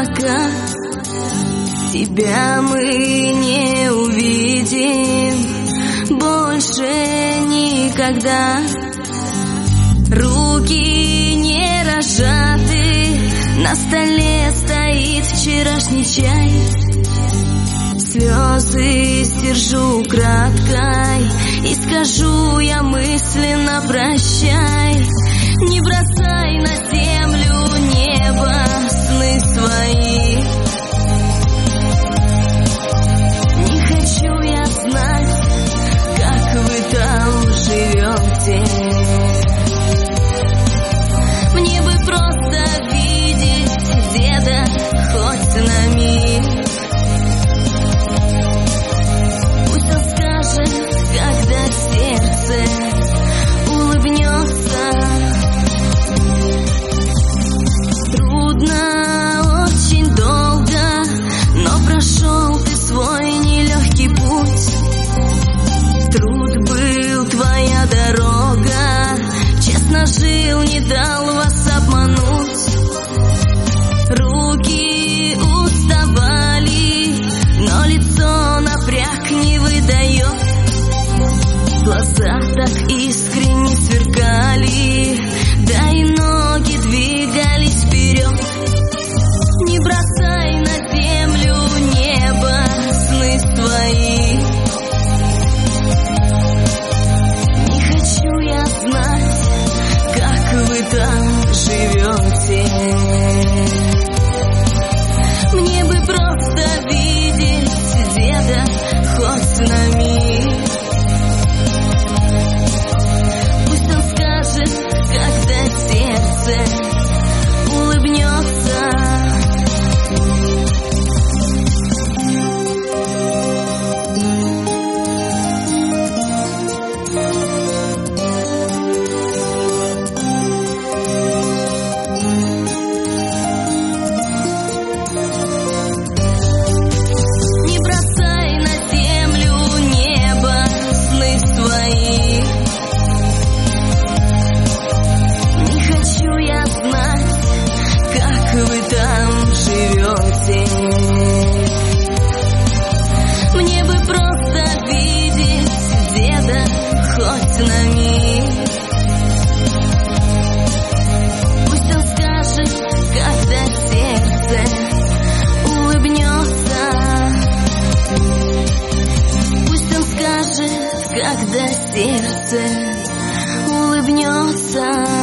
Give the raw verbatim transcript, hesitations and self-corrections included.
пока тебя мы не увидим больше никогда. Руки не разжаты, на столе стоит вчерашний чай. Слезы стержу краткой и скажу я мысленно прощай. Не бросай на землю небо сны свои. Не хочу я знать, как вы там живете. Мне бы просто видеть деда хоть на миг. Пусть он скажет, когда сердце улыбнется. Трудно, очень долго, но прошел ты свой нелегкий путь. Труд был твоя дорога, честно жил, не дал вас обмануть. Руки уставали, но лицо напряг не выдает. Глаза так искренне сверкали, да и ноги двигались вперед. Не бросай на землю небо сны свои. Не хочу я знать, как вы там живете. Мне бы просто видеть деда хоть на миг. Пусть он скажет, когда сердце улыбнется. Не бросай на землю небо сны свои. Не хочу я знать, как вы там живете. Мне бы просто видеть деда хоть на миг. Пусть он скажет, когда сердце улыбнется. Пусть он скажет, когда сердце улыбнется.